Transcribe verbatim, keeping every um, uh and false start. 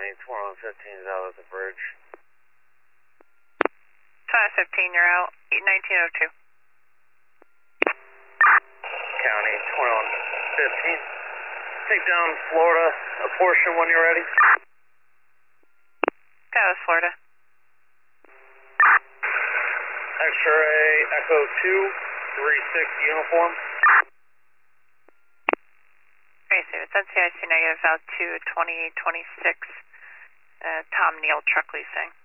County, twenty-one fifteen is out at the bridge. twenty-one fifteen, you're out, nineteen oh two. County, twenty-one fifteen. Take down Florida, a portion when you're ready. That was Florida. X-ray, Echo two, three six uniform. Okay, so it's N C I C negative, out to twenty-eight twenty-six, uh, Tom Neal Truck Leasing.